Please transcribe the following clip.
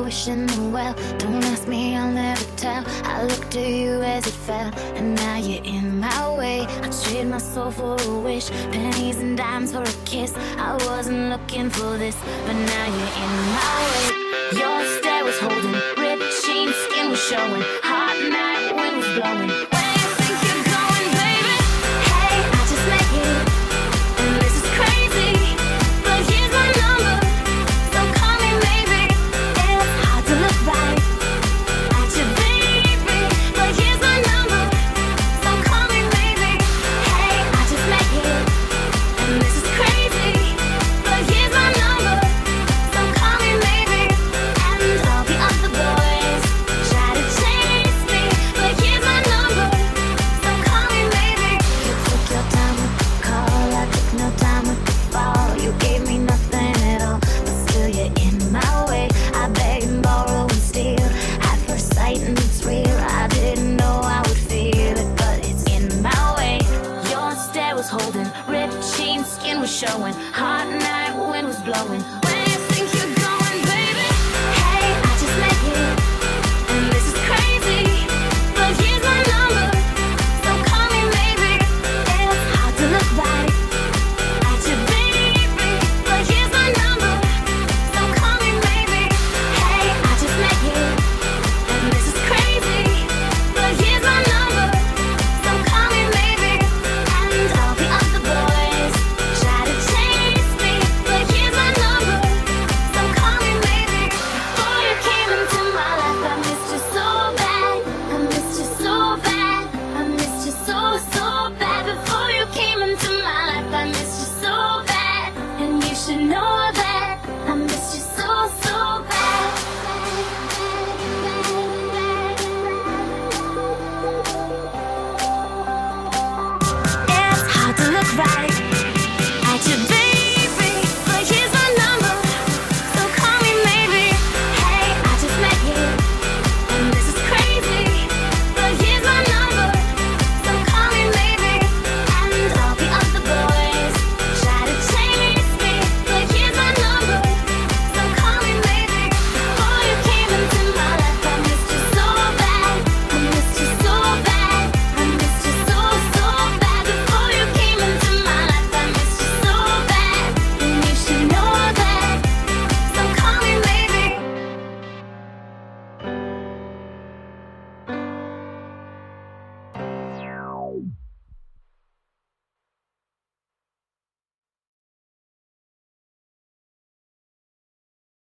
wishing the well. Don't ask me, I'll never tell. I looked to you as it fell, and now you're in my way. I trade my soul for a wish, pennies and dimes for a kiss. I wasn't looking for this, but now you're in my way.